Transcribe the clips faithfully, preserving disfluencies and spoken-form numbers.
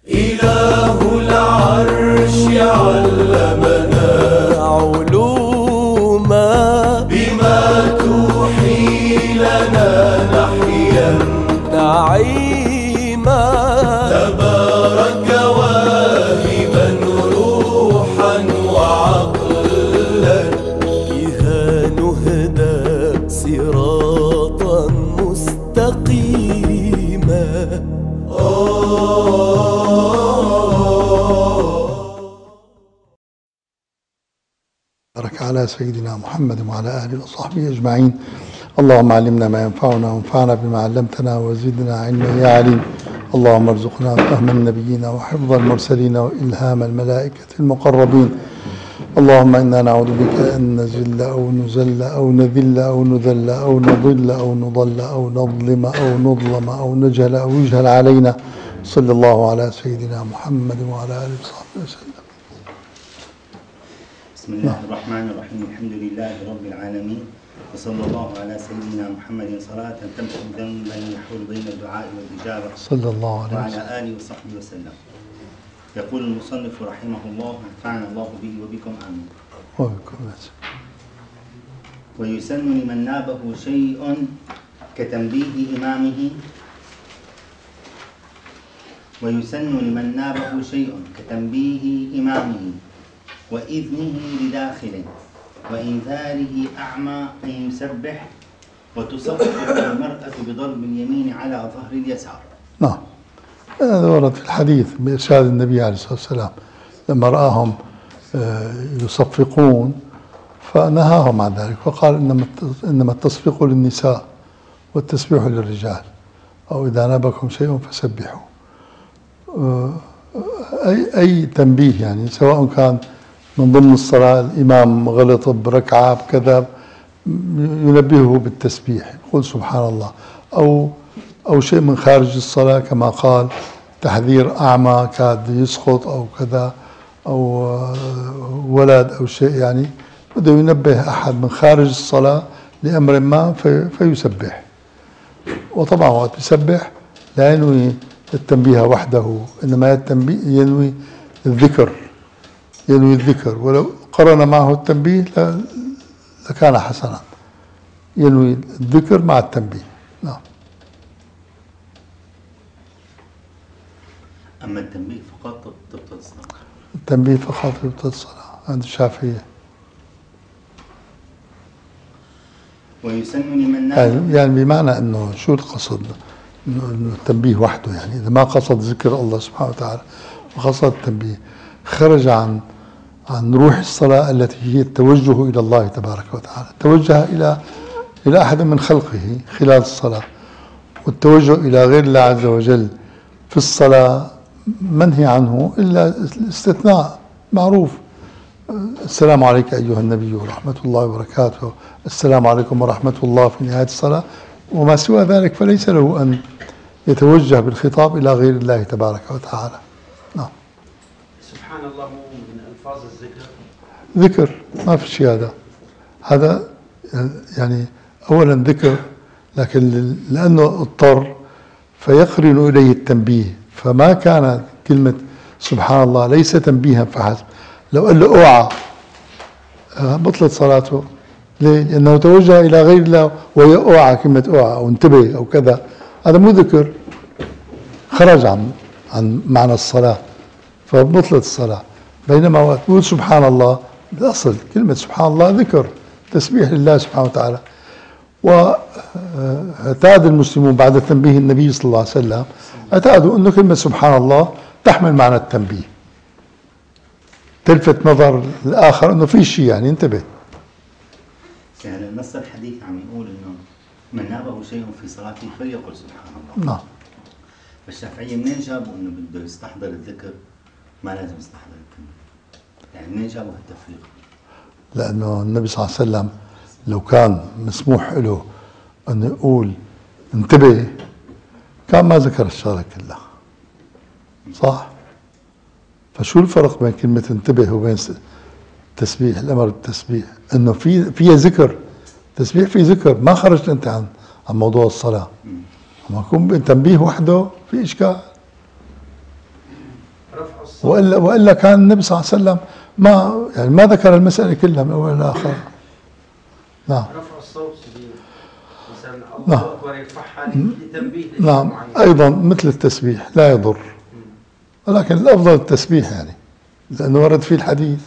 إله العرش علمنا علوما بما توحي لنا نحيا نعيما تبارك واهبا روحا وعقلا بها نهدى صراطا مستقيما. بارك على سيدنا محمد وعلى آله وصحبه أجمعين. اللهم علمنا ما ينفعنا وانفعنا بما علمتنا وزدنا علما يا عليم. اللهم ارزقنا فهم النبيين وحفظ المرسلين وإلهام الملائكة المقربين. اللهم إنا نعوذ بك أن نزل أو نزل أو نذل أو نذل أو نضل أو نضل أو نظلم أو نظلم أو نجهل أو يجهل علينا. صلى الله على سيدنا محمد وعلى آله وصحبه وسلم. بسم الله الرحمن الرحيم. الحمد لله رب العالمين، وصلى الله على سيدنا محمد صلاة تمحو ذنبا يحول بين الدعاء والإجابة صلى الله عليه وسلم وعلى آله وصحبه وسلم. يقول المصنف رحمه الله: نفعنا الله به وبكم آمين. وبكم. ويسن لمن نابه شيء كتنبيه إمامه ويسن لمن نابه شيء كتنبيه إمامه وإذنه لداخل وإنذاره أعمى أن يسبح وتصفق المرأة بضرب اليمين على ظهر اليسار. نعم، هذا ورد في الحديث بإرشاد النبي عليه الصلاة والسلام لما رآهم يصفقون فنهاهم عن ذلك، فقال إنما إنما التصفيق للنساء والتسبيح للرجال، أو إذا نابكم شيء فسبحوا. أي أي تنبيه، يعني سواء كان من ضمن الصلاة الإمام غلط بركعة بكذا ينبهه بالتسبيح، يقول سبحان الله، أو أو شيء من خارج الصلاة كما قال تحذير أعمى كاد يسقط أو كذا، أو ولد أو شيء، يعني بده ينبه أحد من خارج الصلاة لأمر ما في فيسبح. وطبعا وقت يسبح لا ينوي التنبيه وحده، إنما التنبيه ينوي الذكر، ينوي الذكر، ولو قرن معه التنبيه لكان حسنا. ينوي الذكر مع التنبيه. نعم. أما التنبيه فقط تبطل الصلاة. التنبيه فقط تبطل الصلاة عند الشافعية. ويسن لمن يعني, يعني بمعنى أنه شو القصد؟ إنه التنبيه وحده، يعني إذا ما قصد ذكر الله سبحانه وتعالى وقصد التنبيه خرج عن عن روح الصلاة التي هي التوجه إلى الله تبارك وتعالى. توجه إلى إلى أحد من خلقه خلال الصلاة، والتوجه إلى غير الله عز وجل في الصلاة منهي عنه إلا الاستثناء معروف. السلام عليك أيها النبي ورحمة الله وبركاته، السلام عليكم ورحمة الله في نهاية الصلاة، وما سوى ذلك فليس له أن يتوجه بالخطاب إلى غير الله تبارك وتعالى. نعم. سبحان الله من ألفاظ الذكر؟ ذكر، ما في شيء هذا. هذا يعني أولا ذكر، لكن لأنه اضطر فيقرن إليه التنبيه، فما كانت كلمة سبحان الله ليس تنبيها فحسب. لو قال له اوعى بطلت صلاته. ليه؟ لأنه توجه إلى غير الله، وهي اوعى، كلمة اوعى أو انتبه أو كذا، هذا مو ذكر، خرج عن عن معنى الصلاة فبطلت الصلاة. بينما وقت تقول سبحان الله، الأصل كلمة سبحان الله ذكر، تسبيح لله سبحانه وتعالى. واعتاد المسلمون بعد تنبيه النبي صلى الله عليه وسلم اعتادوا أنه كلمة سبحان الله تحمل معنى التنبيه، تلفت نظر الآخر أنه في شيء، يعني انتبه. يعني النص الحديث عم يقول أنه من نابه شيء في صلاته فليقل سبحان الله. نعم. فالشافعية منين جابوا أنه بده يستحضر الذكر ما لازم يستحضر التنبيه؟ يعني منين جابوا هالتفريق؟ لأنه النبي صلى الله عليه وسلم لو كان مسموح له أن يقول انتبه كان ما ذكر الشغلة كلها، صح؟ فشو الفرق بين كلمة انتبه وبين التسبيح؟ الأمر بالتسبيح إنه في فيها ذكر، تسبيح في ذكر، ما خرجت أنت عن عن موضوع الصلاة. أما يكون تنبيه وحده في إشكال. الصوت. والا والا كان النبي صلى الله عليه وسلم ما يعني ما ذكر المساله كلها من اول لاخر. نعم. رفع الصوت سيدي مثلا نعم. الله اكبر يرفعها لتنبيه لشيء نعم معين. ايضا مثل التسبيح لا يضر، ولكن الافضل التسبيح يعني لانه ورد فيه الحديث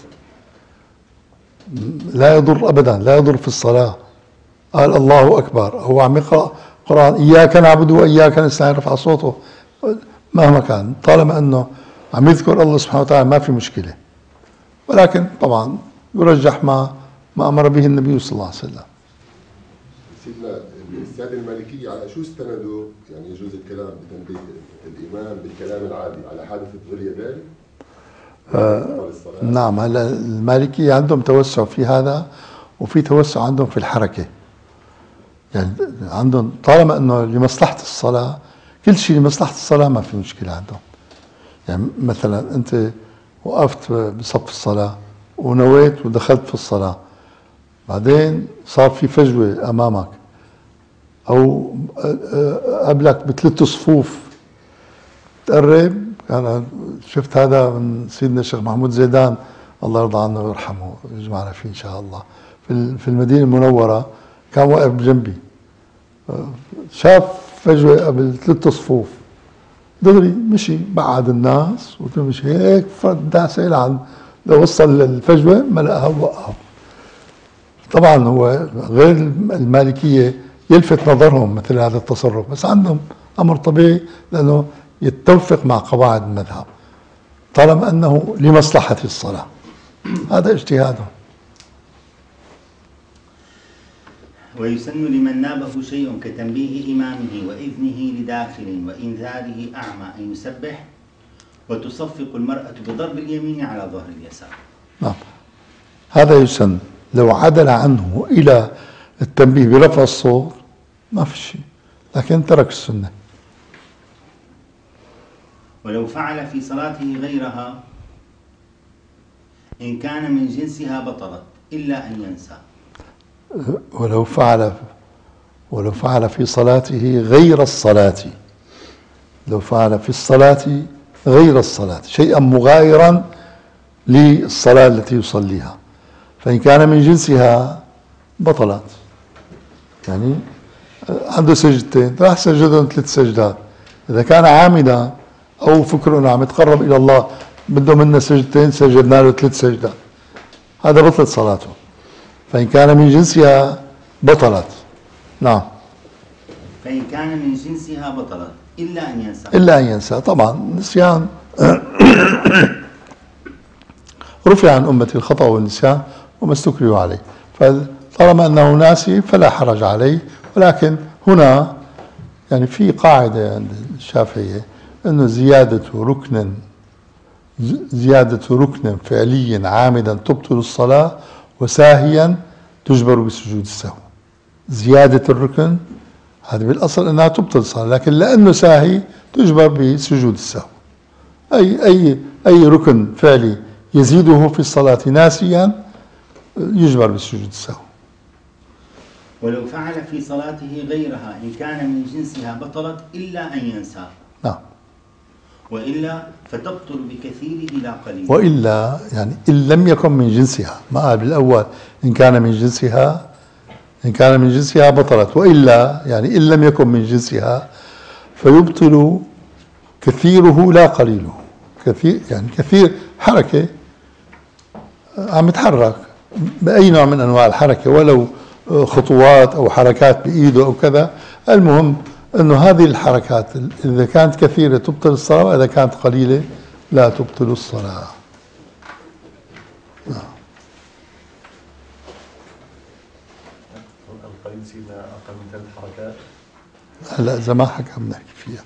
لا يضر ابدا، لا يضر في الصلاه. قال الله اكبر، هو عم يقرا قران اياك نعبد واياك نستعين، رفع صوته مهما كان طالما انه عم يذكر الله سبحانه وتعالى ما في مشكله، ولكن طبعا يرجح ما ما امر به النبي صلى الله عليه وسلم. سيدنا الساده المالكيه على شو استندوا يعني يجوز الكلام بتنبيه الامام بالكلام العادي على حادثه ذو اليدين؟ آه نعم. هلا المالكيه عندهم توسع في هذا، وفي توسع عندهم في الحركه. يعني عندهم طالما انه لمصلحه الصلاه، كل شيء لمصلحه الصلاه ما في مشكله عندهم. يعني مثلا انت وقفت بصف الصلاه ونويت ودخلت في الصلاه، بعدين صار في فجوه امامك او قبلك بثلاث صفوف، تقرب. انا شفت هذا من سيدنا الشيخ محمود زيدان الله يرضى عنه ويرحمه ويجمعنا فيه ان شاء الله، في في المدينه المنوره كان واقف بجنبي، شاف فجوه قبل ثلاث صفوف، دغري مشي بعد الناس ومشي هيك فرد دعسه لعند لو وصل للفجوه ما لقاها ووقف. طبعا هو غير المالكيه يلفت نظرهم مثل هذا التصرف، بس عندهم امر طبيعي لانه يتوافق مع قواعد المذهب طالما انه لمصلحه الصلاه. هذا اجتهادهم. ويسن لمن نابه شيء كتنبيه إمامه وإذنه لداخل وإنذاره أعمى أن يسبح، وتصفق المرأة بضرب اليمين على ظهر اليسار. نعم هذا يسن. لو عدل عنه إلى التنبيه برفع الصوت ما في شيء، لكن ترك السنة. ولو فعل في صلاته غيرها إن كان من جنسها بطلت إلا أن ينسى. ولو فعل ولو فعل في صلاته غير الصلاة، لو فعل في الصلاة غير الصلاة شيئا مغايرا للصلاة التي يصليها، فإن كان من جنسها بطلت. يعني عنده سجدتين راح سجدهم ثلاث سجدات، إذا كان عامدا أو فكره أنه عم يتقرب إلى الله بده منا سجدتين سجدنا له ثلاث سجدات، هذا بطلت صلاته. فإن كان من جنسها بطلت. نعم. فإن كان من جنسها بطلت إلا أن ينسى. إلا أن ينسى. طبعا النسيان رفع عن أمتي الخطأ والنسيان وما استكرهوا عليه، فطالما أنه ناسي فلا حرج عليه. ولكن هنا يعني في قاعدة عند الشافعية أنه زيادة ركن زيادة ركن فعلي عامدا تبطل الصلاة، وساهيا تجبر بسجود السهو. زيادة الركن هذا بالأصل أنها تبطل الصلاة، لكن لأنه ساهي تجبر بسجود السهو. أي أي أي ركن فعلي يزيده في الصلاة ناسيا يجبر بسجود السهو. ولو فعل في صلاته غيرها إن كان من جنسها بطلت إلا أن ينسى. نعم. وإلا فتبطل بكثيره لا قليل. وإلا يعني إن لم يكن من جنسها، ما قال بالأول إن كان من جنسها، إن كان من جنسها بطلت، وإلا يعني إن لم يكن من جنسها فيبطل كثيره لا قليله. كثير يعني كثير حركة عم يتحرك بأي نوع من أنواع الحركة، ولو خطوات أو حركات بإيده أو كذا، المهم أنه هذه الحركات إذا كانت كثيرة تبطل الصلاة، وإذا كانت قليلة لا تبطل الصلاة. القليل سيدنا أقل من ثلاث حركات. هلا إذا ما حكى بنحكي فيها.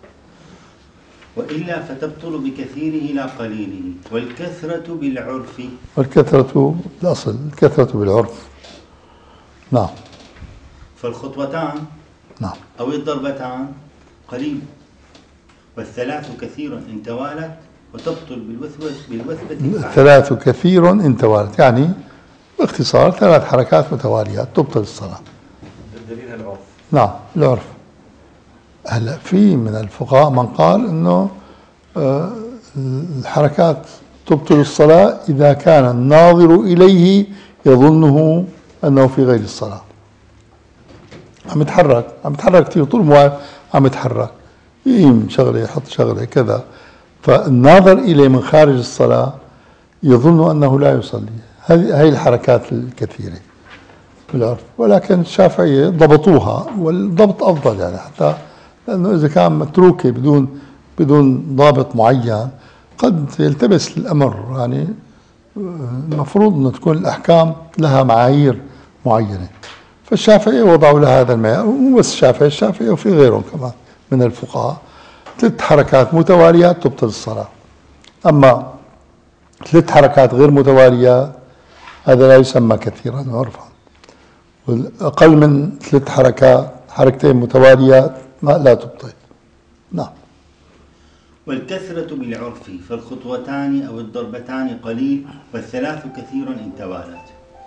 وإلا فتبطل بكثيره لا قليله، والكثرة بالعرف. والكثرة الأصل الكثرة بالعرف. نعم. فالخطوتان نعم. أو الضربتان قليل، والثلاث كثير إن توالت وتبطل بالوثبة بالوثبة. الثلاث كثير إن توالت، يعني باختصار ثلاث حركات متواليات تبطل الصلاة. الدليل العرف. نعم العرف. هلا في من الفقهاء من قال انه آه الحركات تبطل الصلاة إذا كان الناظر إليه يظنه أنه في غير الصلاة. عم يتحرك عم يتحرك كثير طول ما عم يتحرك، يقيم شغلة يحط شغلة كذا، فالناظر إليه من خارج الصلاة يظن أنه لا يصلي. هذه هي الحركات الكثيرة في العرف، ولكن الشافعية ضبطوها، والضبط أفضل يعني، حتى لأنه إذا كان متروكة بدون بدون ضابط معين قد يلتبس الأمر. يعني المفروض أن تكون الأحكام لها معايير معينة، فالشافعية وضعوا لها هذا المعيار. مو بس الشافعي، الشافعي وفي غيرهم كمان من الفقهاء، ثلاث حركات متواليات تبطل الصلاة. أما ثلاث حركات غير متواليات هذا لا يسمى كثيرا عرفا، والأقل من ثلاث حركات حركتين متواليات ما لا تبطل. نعم. والكثرة بالعرف فالخطوتان أو الضربتان قليل، والثلاث كثير إن توالت.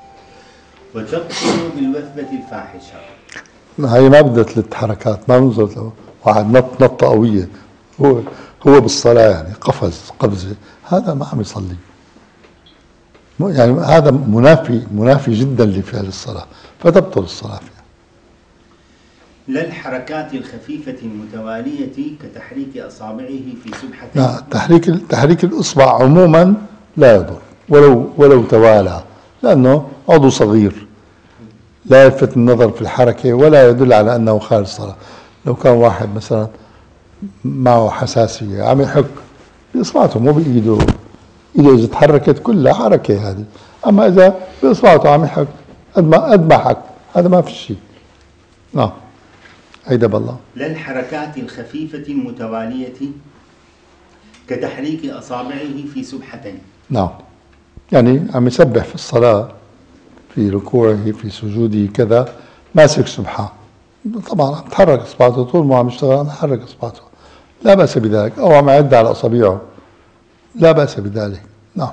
وتبطل بالوثبة الفاحشة. هي ما بدها ثلاث حركات، ما بنظر واحد نط نطة قوية، هو هو بالصلاة يعني قفز قفزة، هذا ما عم يصلي. يعني هذا منافي منافي جدا لفعل الصلاة، فتبطل الصلاة فيها. لا الحركات الخفيفة المتوالية كتحريك أصابعه في سبحة. لا، تحريك تحريك الإصبع عموما لا يضر ولو ولو توالى، لأنه عضو صغير لا يلفت النظر في الحركة ولا يدل على أنه خارج الصلاة. لو كان واحد مثلا معه حساسية عم يحك بإصبعته مو بإيده، إيده إذا تحركت كلها حركة هذه، أما إذا بإصبعته عم يحك قد ما قد ما حك هذا ما في شيء. نعم. هيدا بالله. لا الحركات الخفيفة المتوالية كتحريك أصابعه في سبحتين. نعم، يعني عم يسبح في الصلاة، في ركوعه في سجوده كذا، ماسك سبحة، طبعا عم تحرك اصبعته طول ما عم يشتغل، عم يحرك اصبعته، لا بأس بذلك، او عم يعد على اصابعه، لا بأس بذلك. نعم.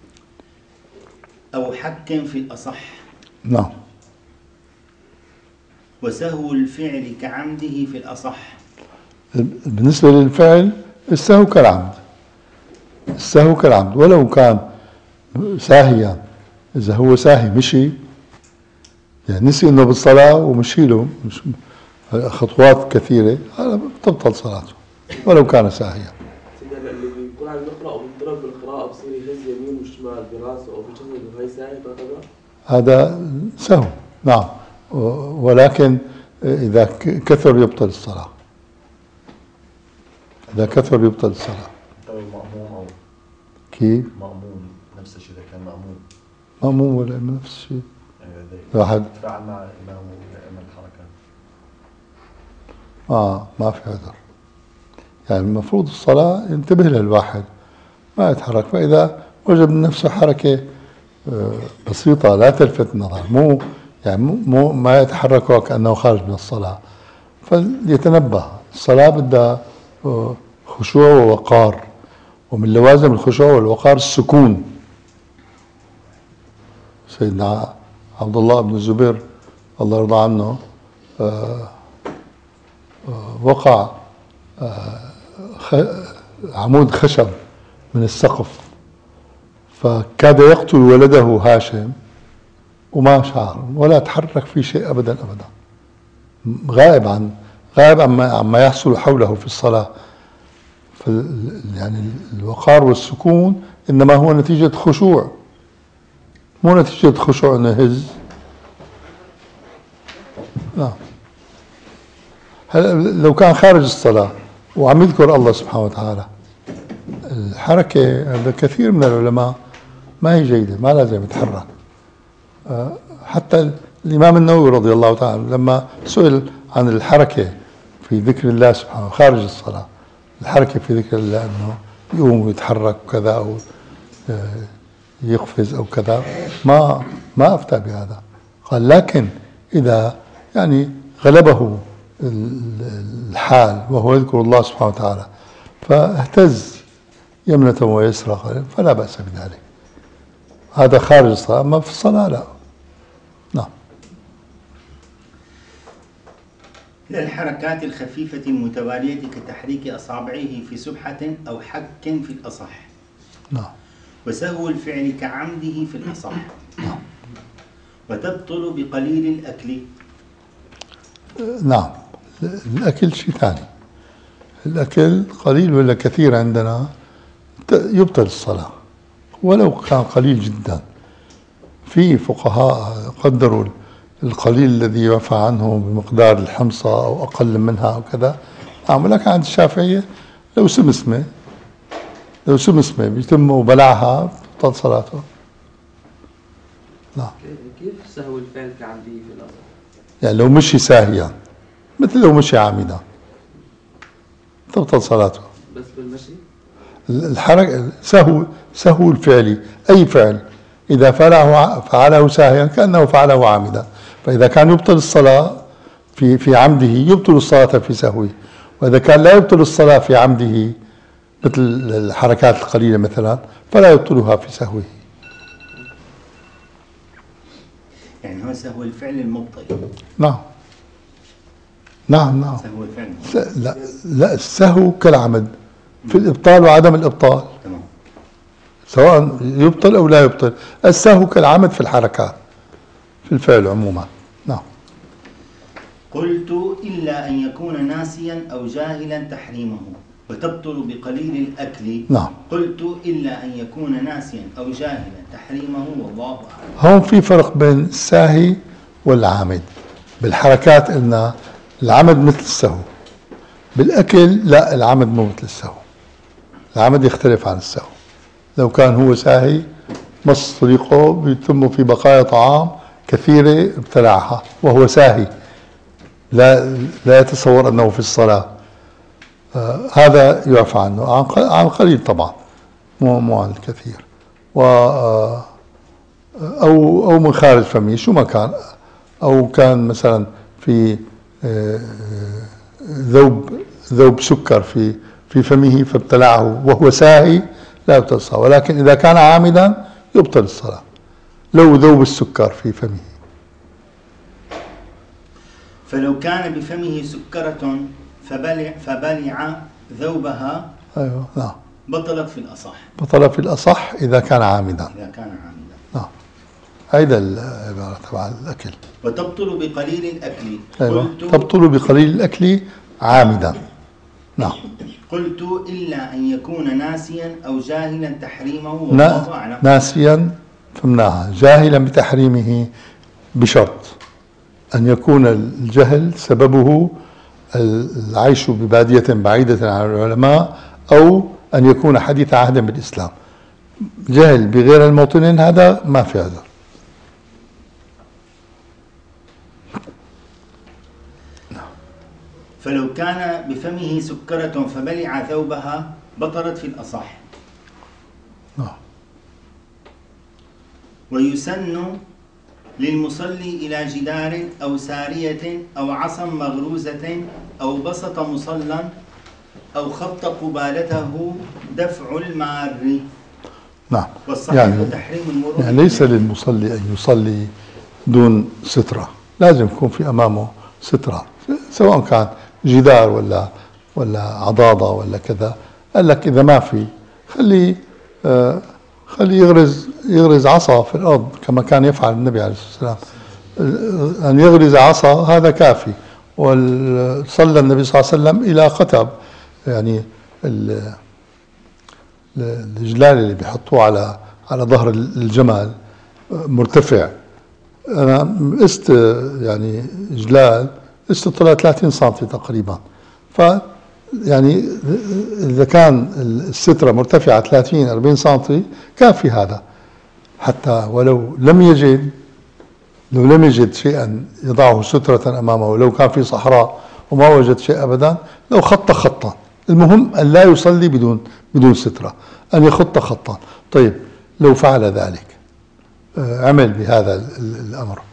او حك في الاصح. نعم. وسهو الفعل كعمده في الاصح. بالنسبة للفعل السهو كالعمد، السهو كالعمد ولو كان ساهيا. إذا هو ساهي مشي، يعني نسي إنه بالصلاة ومشي له مش خطوات كثيرة، هذا تبطل صلاته ولو كان ساهيا. سيدنا اللي بيكون عم يقرأ وبيضرب بالقراءة بصير يهز يمين وشمال براسه أو بجسده وهي ساهي تعتبر؟ هذا سهو، نعم، ولكن إذا كثر يبطل الصلاة. إذا كثر يبطل الصلاة. طيب مأموم أو كيف؟ مأموم نفس الشيء، إذا كان مأموم مأموم ولا إمام نفس الشيء؟ يعني واحد تفاعل مع إمامه ويعمل الحركات. آه ما في عذر. يعني المفروض الصلاة ينتبه للواحد ما يتحرك، فإذا وجد من نفسه حركة بسيطة لا تلفت النظر، مو يعني مو ما يتحرك وكأنه خارج من الصلاة، فليتنبه. الصلاة بدها خشوع ووقار، ومن لوازم الخشوع والوقار السكون. سيدنا عبد الله بن الزبير الله يرضى عنه آآ آآ وقع عمود خشب من السقف، فكاد يقتل ولده هاشم وما شعر ولا تحرك في شيء أبدا أبدا، غائب عن غائب عما عما يحصل حوله في الصلاة. يعني الوقار والسكون إنما هو نتيجة خشوع، مو نتيجة خشوع إنه يهز. نعم. لو كان خارج الصلاة وعم يذكر الله سبحانه وتعالى، الحركة عند كثير من العلماء ما هي جيدة، ما لازم يتحرك. حتى الإمام النووي رضي الله تعالى لما سئل عن الحركة في ذكر الله سبحانه خارج الصلاة، الحركة في ذكر الله أنه يقوم ويتحرك كذا أو يقفز أو كذا، ما ما أفتى بهذا. قال لكن إذا يعني غلبه الحال وهو يذكر الله سبحانه وتعالى فاهتز يمنة ويسرى فلا بأس بذلك، هذا خارج الصلاة. أما في الصلاة لا. نعم. إلى الحركات الخفيفة المتوالية كتحريك أصابعه في سبحة أو حك في الأصح. نعم. وسهو الفعل كعمده في الأصح. نعم. وتبطل بقليل الأكل. نعم. الأكل شيء ثاني. الأكل قليل ولا كثير عندنا يبطل الصلاة ولو كان قليل جدا. في فقهاء قدروا القليل الذي يعفى عنه بمقدار الحمصة أو أقل منها أو كذا. نعم. ولكن عند الشافعية لو سمسمة لو سمسمة بيتم وبلعها بطل صلاته. نعم. كيف سهو الفعل كعمده في الأصل؟ يعني لو مشي ساهيا مثل لو مشي عامدا تبطل صلاته. بس بالمشي؟ الحركة سهو سهو الفعل أي فعل إذا فعله فعله ساهيا كأنه فعله عامدا. فإذا كان يبطل الصلاة في في عمده يبطل الصلاة في سهوه، وإذا كان لا يبطل الصلاة في عمده مثل الحركات القليلة مثلا فلا يبطلها في سهوه. يعني هو سهو الفعل المبطل. نعم نعم نعم. سهو الفعل. لا لا السهو كالعمد في الإبطال وعدم الإبطال. تمام. سواء يبطل أو لا يبطل. السهو كالعمد في الحركات في الفعل عموما. نعم. قلت إلا أن يكون ناسيا أو جاهلا تحريمه وتبطل بقليل الأكل. نعم. قلت إلا أن يكون ناسيا أو جاهلا تحريمه والله أعلم. هون في فرق بين الساهي والعامد. بالحركات قلنا العمد مثل السهو، بالأكل لا العمد مو مثل السهو. العمد يختلف عن السهو. لو كان هو ساهي مص طريقه بيتم في بقايا طعام كثيرة ابتلعها وهو ساهي لا لا يتصور أنه في الصلاة، آه هذا يعفى عنه عن عن قليل طبعا مو مو عن الكثير. و آه أو أو من خارج فمه شو ما كان، أو كان مثلا في آه ذوب ذوب سكر في في فمه فابتلعه وهو ساهي لا يبطل الصلاة. ولكن إذا كان عامدا يبطل الصلاة لو ذوب السكر في فمه. فلو كان بفمه سكرة فبلع فبلع ذوبها. أيوة. نعم. بطلت في الأصح. بطل في الأصح إذا كان عامدا. إذا كان عامدا. نعم. هيدا العبارة تبع الأكل. وتبطل بقليل الأكل. أيوة. قلت تبطل بقليل الأكل عامدا. نعم. قلت إلا أن يكون ناسيا أو جاهلا تحريمه نا والله أعلم. ناسيا فهمناها، جاهلا بتحريمه بشرط أن يكون الجهل سببه العيش ببادية بعيدة عن العلماء أو أن يكون حديث عهد بالإسلام. جهل بغير الموطنين هذا ما في عذر. فلو كان بفمه سكرة فبلع ثوبها بطلت في الأصح. نعم. ويسن للمصلي إلى جدار أو سارية أو عصا مغروزة أو بسط مصلى أو خط قبالته دفع المار. نعم. والصحيح يعني تحريم المرور. يعني ليس للمصلي أن يصلي دون سترة، لازم يكون في أمامه سترة سواء كان جدار ولا ولا عضاضة ولا كذا. قال لك إذا ما في خلي آه خلي يغرز يغرز عصا في الأرض كما كان يفعل النبي عليه الصلاة والسلام. أن يغرز عصا هذا كافي. وصلى النبي صلى الله عليه وسلم إلى قتب، يعني الجلال اللي بيحطوه على على ظهر الجمل مرتفع. أنا قست يعني جلال قست طلع ثلاثين سنتي تقريبا. ف يعني إذا كان السترة مرتفعة ثلاثين أربعين سنتي كافي هذا، حتى ولو لم يجد لو لم يجد شيئا يضعه سترة أمامه، ولو كان في صحراء وما وجد شيء أبدا لو خط خطا. المهم أن لا يصلي بدون بدون سترة، أن يخط خطا. طيب لو فعل ذلك عمل بهذا الأمر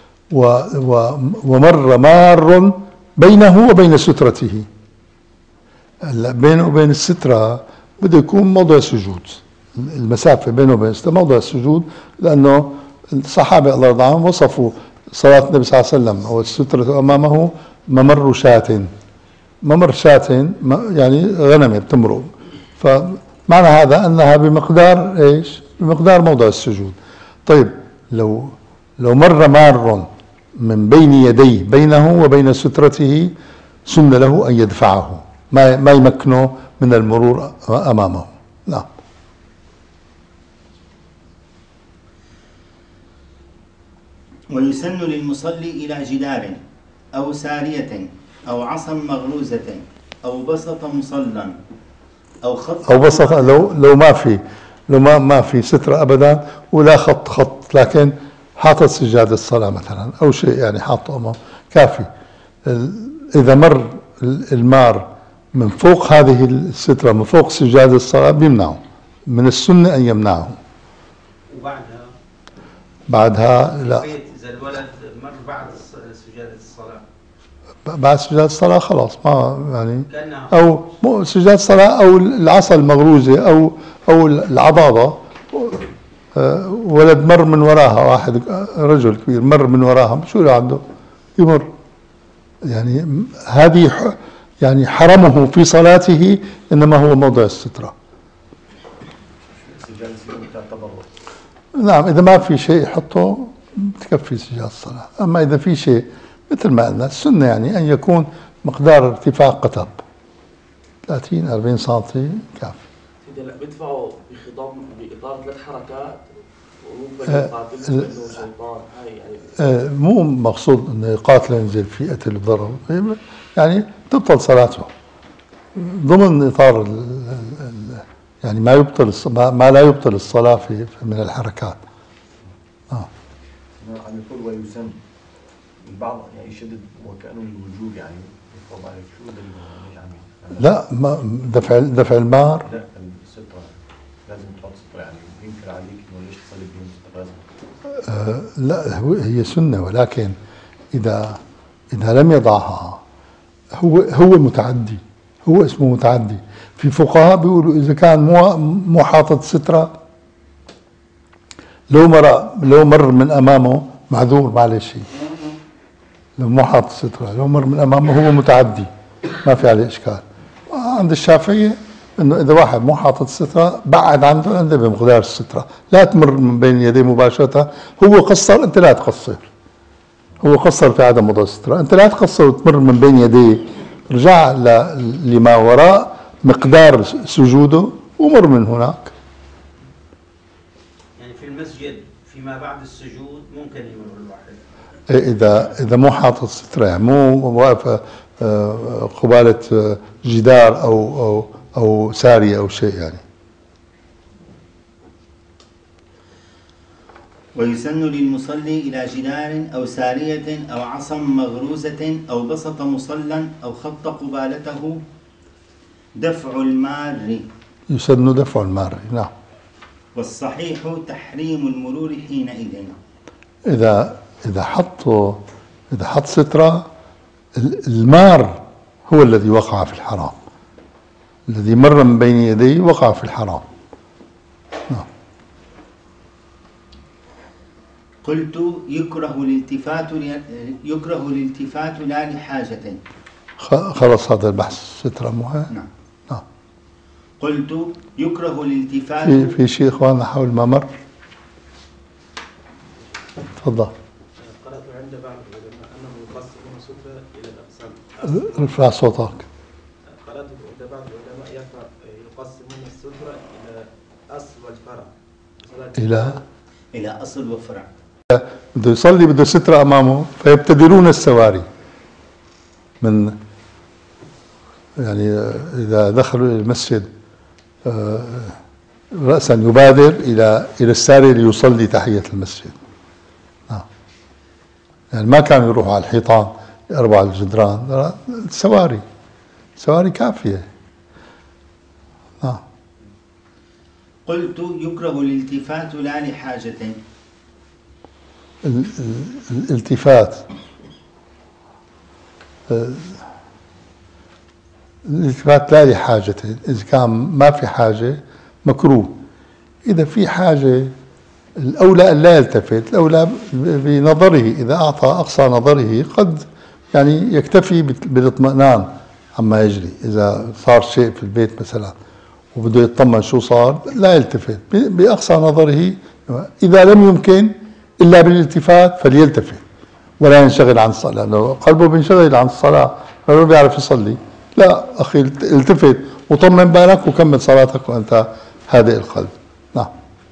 ومر مار بينه وبين سترته، هلا بينه وبين السترة بده يكون موضع سجود، المسافة بينه وبين السترة موضع السجود، لأنه الصحابة الله يرضى عنهم وصفوا صلاة النبي صلى الله عليه وسلم والسترة أمامه ممر شاة، ممر شاة يعني غنمة بتمرق، فمعنى هذا أنها بمقدار إيش؟ بمقدار موضع السجود. طيب لو لو مر مار من بين يديه بينه وبين سترته سن له أن يدفعه، ما ما يمكنه من المرور أمامه. نعم. ويسن للمصلي إلى جدار أو سارية أو عصا مغروزة أو بسط مصلى أو خط أو بسط، لو لو ما في لو ما ما في سترة أبدا ولا خط خط، لكن حاطط سجاد الصلاة مثلا أو شيء يعني حاطه أمامه كافي. إذا مر المار من فوق هذه السترة، من فوق سجاد الصلاة، بيمنعه، من السنة أن يمنعه. وبعدها بعدها لا، إذا الولد مر بعد سجادة الصلاة، بعد سجاد الصلاة خلاص ما يعني، كأنها أو مو سجاد الصلاة أو العصا المغروزة أو أو العضاضة، آه، ولد مر من وراها، واحد رجل كبير مر من وراها، شو اللي عنده؟ يمر. يعني هذه ح- يعني حرمه في صلاته إنما هو موضع السترة. سجادة السجود تعتبر نعم، إذا ما في شيء يحطه بتكفي سجاد الصلاة. أما إذا في شيء مثل ما قلنا السنة يعني أن يكون مقدار ارتفاع قطب ثلاثين أربعين سنتي كافي. إذا لا بيدفعوا بخضم بإطار ثلاث حركات وممكن آه، يقاتل ال- بأنه شيطان، هاي يعني آه، مو مقصود انه يقاتل ينزل في قتل وضرب، يعني تبطل صلاته ضمن اطار ال ال يعني ما يبطل الص- ما, ما لا يبطل الصلاه في في- من الحركات. اه عم يقول ويسن البعض يعني يشدد وكأنه الوجوب يعني يفرض عليك شو اللي يعني لا، ما دفع دفع المار. لا السترة لازم تحط سترة، يعني يمكن عليك انه ليش تصلي بدون سترة لازم. آه لا، هو- هي سنه، ولكن اذا اذا لم يضعها هو هو متعدي، هو اسمه متعدي. في فقهاء بيقولوا اذا كان مو مو حاطط ستره، لو مر لو مر من امامه معذور ما عليه شيء. لو مو حاطط ستره، لو مر من امامه هو متعدي ما في عليه اشكال. عند الشافعيه انه اذا واحد مو حاطط ستره بعد عنده عنده بمقدار الستره، لا تمر من بين يديه مباشره. هو قصر، انت لا تقصر. هو قصر في عدم وضع الستره، انت لا تقصر وتمر من بين يديه، رجع ل- لما وراء مقدار سجوده ومر من هناك. يعني في المسجد فيما بعد السجود ممكن يمر الواحد. اذا اذا مو حاطط ستره، يعني مو واقفه آه، قباله آه، جدار او او او ساريه او شيء يعني. ويسن للمصلي إلى جدار أو سارية أو عصا مغروزة أو بسط مصلى أو خط قبالته دفع المار، يسن دفع المار. نعم. والصحيح تحريم المرور حينئذ. اذا اذا حطوا اذا حط ستره، ال- المار هو الذي وقع في الحرام، الذي مر من بين يديه وقع في الحرام. نعم. قلت يكره الالتفات يكره الالتفات لا لحاجة. خ- خلص هذا البحث، ستره مهم. نعم. نعم. قلت يكره الالتفات في في شيء اخواننا حول ما مر؟ تفضل. قرأت عند بعض العلماء أنهم يقسمون السترة إلى الأقسام. ارفع صوتك. قرأت عند بعض العلماء يقرأ يقسمون السترة إلى أصل والفرع. الى إلى أصل وفرع. بده يصلي بده سترة أمامه، فيبتدرون السواري من يعني إذا دخلوا إلى المسجد آه، رأسا يبادر إلى إلى الساري ليصلي تحية المسجد. نعم. يعني ما كانوا يروحوا على الحيطان يقربوا على الجدران، لا، السواري سواري كافية. نعم. قلت يكره الالتفات لا لحاجة. ال- ال- الالتفات آه، الالتفات لا لحاجة. إذا كان ما في حاجة مكروه. إذا في حاجة الأولى أن لا يلتفت، الأولى بنظره، إذا أعطى أقصى نظره قد يعني يكتفي بالاطمئنان عما يجري. إذا صار شيء في البيت مثلا وبده يطمن شو صار لا يلتفت، بأقصى نظره إذا لم يمكن إلا بالالتفات فليلتفت ولا ينشغل عن الصلاة، لو قلبه بينشغل عن الصلاة فما بيعرف يصلي. لا أخي التفت وطمن بالك وكمل صلاتك وأنت هادئ القلب. نعم.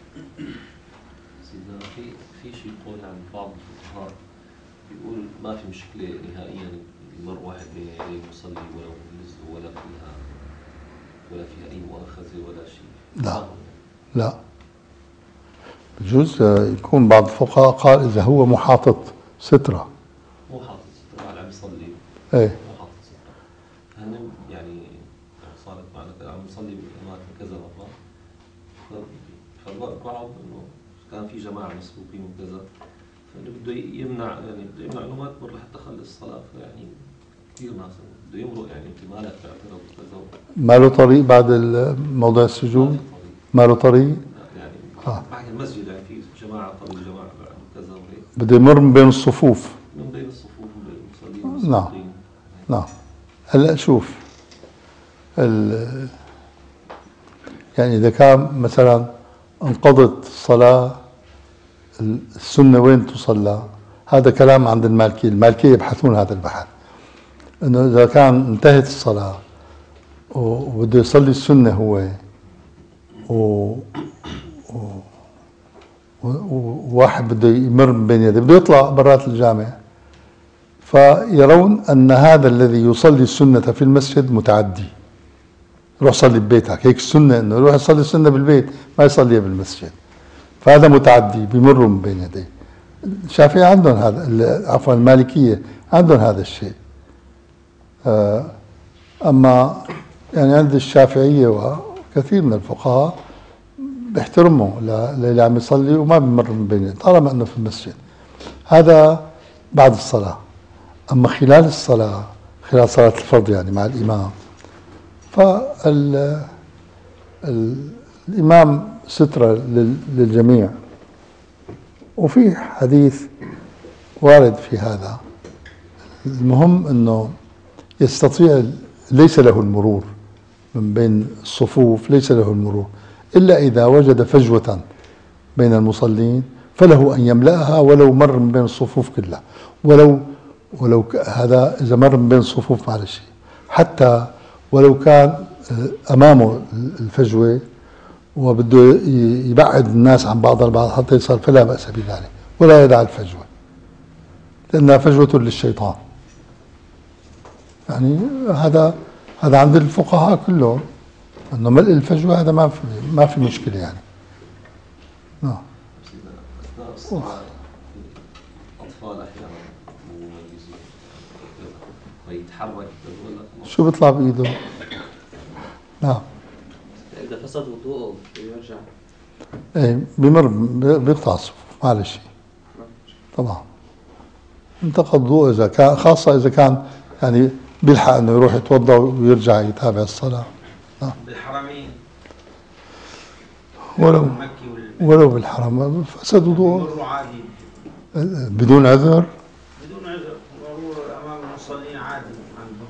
سيدنا في في شيء يقول عن بعض الفقهاء بيقول ما في مشكلة نهائيا يمر واحد بين يديه يصلي ولا ولا ولا فيها ولا فيها أي مؤاخذة ولا شيء. لا لا بجوز يكون بعض الفقهاء قال إذا هو محاطط سترة مو حاطط سترة على عم يصلي ايه مو حاطط سترة هن يعني صارت معنا عم نصلي بأماكن كذا مرة فبعض إنه كان في جماعة مسبوقين وكذا فإنه بده يمنع يعني بده يمنع إنه ما تمر لحتى خلص الصلاة، فيعني كثير ناس بده يمرق يعني أنت مالك تعترض وكذا. ما له طريق بعد موضع السجود؟ ما له طريق؟ يعني آه. بعد المسجد يعني في جماعة طريق جماعة بعد وكذا وهيك بده يمر من بين الصفوف. من بين الصفوف من بين المصلين نعم نعم. هلا شوف يعني إذا كان مثلا انقضت الصلاة السنة وين تصلى؟ هذا كلام عند المالكية، المالكية يبحثون هذا البحث إنه إذا كان انتهت الصلاة وبده يصلي السنة هو و وواحد بده يمر من بين يديه بده يطلع برات الجامع، فيرون أن هذا الذي يصلي السنة في المسجد متعدي. روح صلي ببيتك، هيك السنة إنه يروح يصلي السنة بالبيت ما يصليها بالمسجد، فهذا متعدي بيمر من بين يديه. الشافعية عندهم هذا، عفوا المالكية عندهم هذا الشيء. أما يعني عند الشافعية وكثير من الفقهاء بيحترموا اللي عم يصلي وما بيمر من بين يديه طالما انه في المسجد. هذا بعد الصلاة. اما خلال الصلاة، خلال صلاة الفرض يعني مع الامام، فال الامام سترة للجميع، وفي حديث وارد في هذا. المهم انه يستطيع، ليس له المرور من بين الصفوف، ليس له المرور إلا إذا وجد فجوة بين المصلين فله أن يملأها ولو مر من بين الصفوف كلها، ولو ولو هذا إذا مر من بين الصفوف معلش، حتى ولو كان أمامه الفجوة وبده يبعد الناس عن بعض البعض حتى يصل فلا بأس بذلك، ولا يدع الفجوة لأنها فجوة للشيطان. يعني هذا هذا عند الفقهاء كلهم انه ملء الفجوه هذا ما في ما في مشكله يعني. نعم. اثناء الصلاه الاطفال احيانا مميزين ويتحرك ولا شو بيطلع بايده؟ نعم. اذا فسد وضوءه يرجع. ايه بيمر بيقطع الصفوف معلش طبعا. انتقد وضوءه اذا كان، خاصه اذا كان يعني بيلحق انه يروح يتوضا ويرجع يتابع الصلاه. نعم. بالحرمين ولو ولو بالحرم فسد وضوءه عادي بدون عذر، بدون عذر مرور امام المصلين عادي عندهم.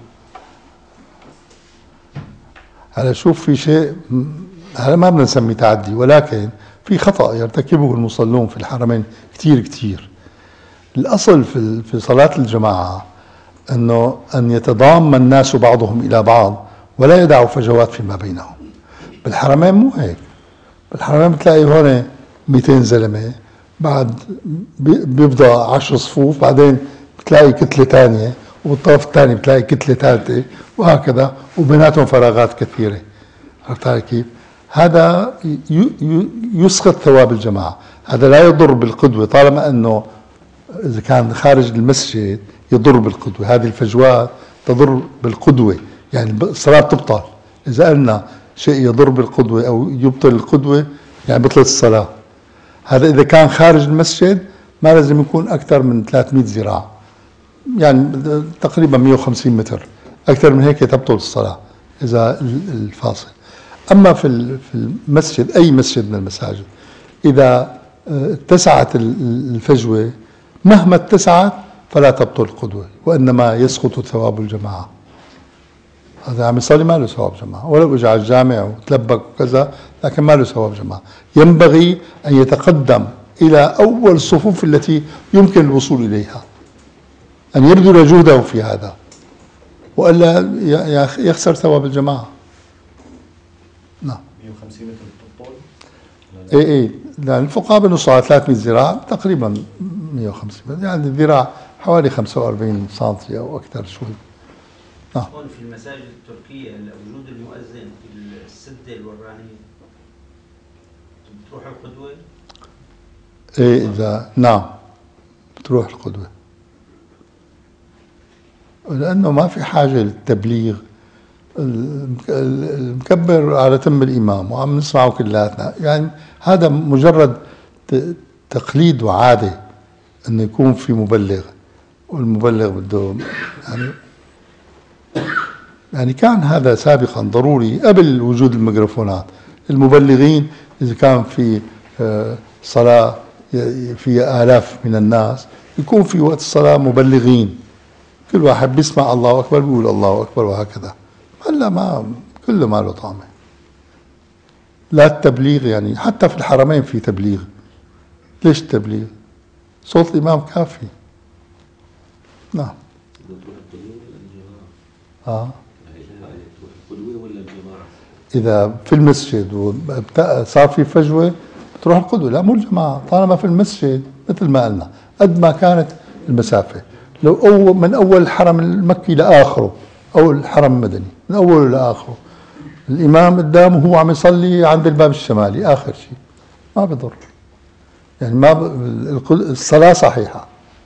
هلا شوف في شيء هلا ما بدنا نسميه تعدي، ولكن في خطأ يرتكبه المصلون في الحرمين كثير كثير. الأصل في في صلاة الجماعة أنه أن يتضام الناس بعضهم إلى بعض ولا يدعوا فجوات فيما بينهم. بالحرمين مو هيك. بالحرمين بتلاقي هون مئتين زلمة، بعد بيفضى عشر صفوف، بعدين بتلاقي كتلة ثانية، وبالطرف الثاني بتلاقي كتلة ثالثة، وهكذا، وبيناتهم فراغات كثيرة. عرفت علي كيف؟ هذا يسقط ثواب الجماعة. هذا لا يضر بالقدوة طالما أنه إذا كان خارج المسجد يضر بالقدوة. هذه الفجوات تضر بالقدوة، يعني الصلاة تبطل. إذا قلنا شيء يضر بالقدوة أو يبطل القدوة يعني بطلت الصلاة. هذا إذا كان خارج المسجد ما لازم يكون أكثر من ثلاثمئة ذراع، يعني تقريبا مئة وخمسين متر. أكثر من هيك تبطل الصلاة إذا الفاصل. أما في المسجد، أي مسجد من المساجد، إذا اتسعت الفجوة مهما اتسعت فلا تبطل القدوة، وإنما يسقط ثواب الجماعة. هذا عم يصلي ما له ثواب جماعة، ولو اجى على الجامع وتلبك وكذا، لكن ما له ثواب جماعة. ينبغي أن يتقدم إلى أول الصفوف التي يمكن الوصول إليها، أن يبذل جهده في هذا، وإلا يخسر ثواب الجماعة. نعم. مئة وخمسين متر بالطول؟ ايه ايه، لأن الفقهاء بنصوا على ثلاثمئة ذراع تقريبا مئة وخمسين متر، يعني الذراع حوالي خمسة وأربعين سنتي أو أكثر شوي. نعم. هون في المساجد التركية وجود المؤذن في السدة الورانية بتروح القدوة؟ ايه إذا نعم بتروح القدوة، لأنه ما في حاجة للتبليغ. المكبر على تم الإمام وعم نسمعه كلاتنا، يعني هذا مجرد تقليد وعادة أنه يكون في مبلغ، والمبلغ بده يعني يعني كان هذا سابقا ضروري قبل وجود الميكروفونات. المبلغين إذا كان في صلاة في آلاف من الناس يكون في وقت الصلاة مبلغين، كل واحد بيسمع الله أكبر بيقول الله أكبر وهكذا. هلا ما كله ما له طعمه. لا التبليغ، يعني حتى في الحرمين في تبليغ. ليش التبليغ؟ صوت الإمام كافي. نعم. اه إذا في المسجد وصار في فجوة بتروح القدوة، لا مو الجماعة، طالما في المسجد مثل ما قلنا قد ما كانت المسافة. لو أول من أول الحرم المكي لآخره أو الحرم المدني من أوله لآخره، الإمام قدامه هو عم يصلي عند الباب الشمالي آخر شيء، ما بضر، يعني ما ب... الصلاة صحيحة.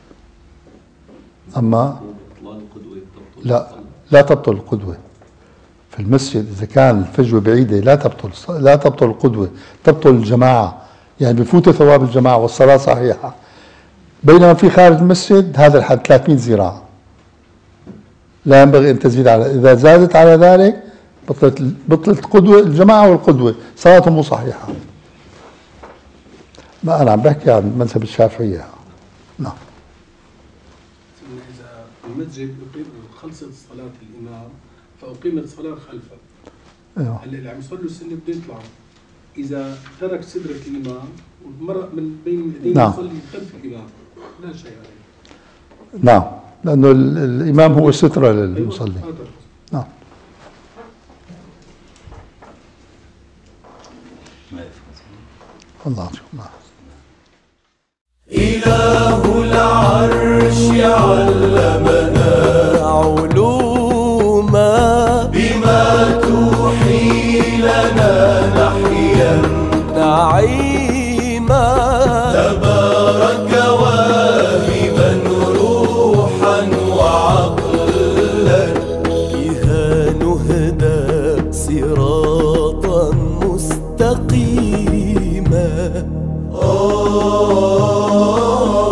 أما لا لا تبطل القدوة في المسجد. إذا كان الفجوة بعيدة لا تبطل لا تبطل القدوة، تبطل الجماعة، يعني بفوت ثواب الجماعة والصلاة صحيحة. بينما في خارج المسجد هذا الحد ثلاثمئة ذراع، لا ينبغي أن تزيد على، إذا زادت على ذلك بطلت بطلت قدوة الجماعة والقدوة، صلاتهم مو صحيحة. ما أنا عم بحكي عن مذهب الشافعية. نعم. إذا المسجد خلصت صلاة الإمام فأقيمت الصلاة خلفه. أيوه. هلا اللي عم يصلوا السنة بده يطلعوا. إذا ترك سدرة الإمام ومرق من بين اليدين نعم. يصلي خلف الإمام لا شيء عليه. نعم، لأنه الإمام هو سترة للمصلي. أيوة. نعم. الله يعطيكم. إله العرش علمنا علوما بما توحي لنا نحيا نعيش